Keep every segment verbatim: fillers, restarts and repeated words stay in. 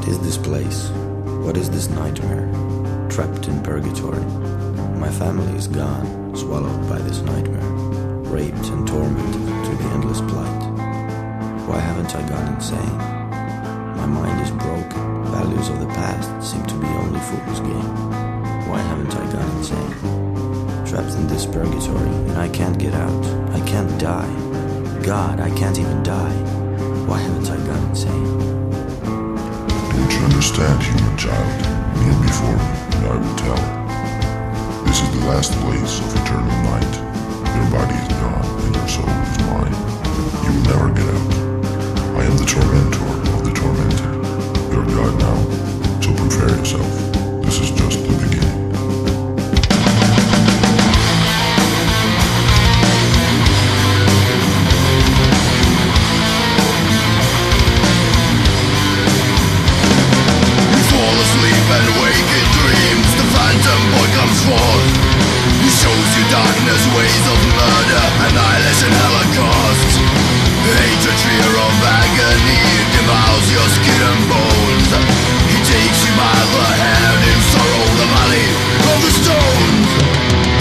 What is this place? What is this nightmare? Trapped in purgatory. My family is gone, swallowed by this nightmare, raped and tormented to the endless plight. Why haven't I gone insane? My mind is broken. Values of the past seem to be only fool's game. Why haven't I gone insane? Trapped in this purgatory, and I can't get out. I can't die. God, I can't even die. Why haven't I gone insane? Don't you understand, human child? Kneel before me, and I will tell. This is the last place of eternal night. Your body is gone, and your soul is mine. You will never get out. I am the tormentor of the tormented. You're God now, so prepare yourself. This is just the beginning. And wake in dreams, the phantom boy comes forth. He shows you darkness, ways of murder, annihilation, holocaust. Hatred, fear of agony devours your skin and bones. He takes you by the hand in sorrow, the valley of the stones.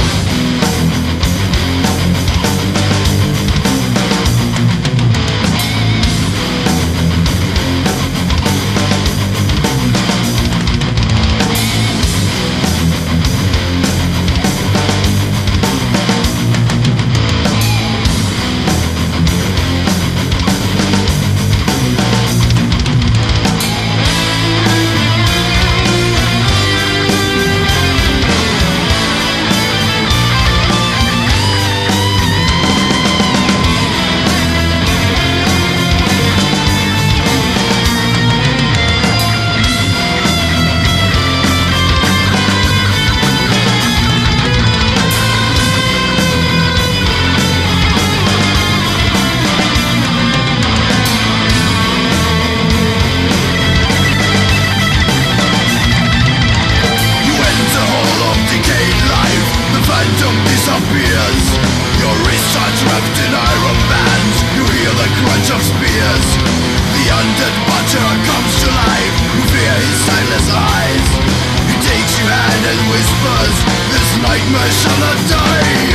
Your wrists are trapped in iron bands. You hear the crunch of spears. The undead butcher comes to life. You fear his sightless eyes. He takes your hand and whispers, this nightmare shall not die.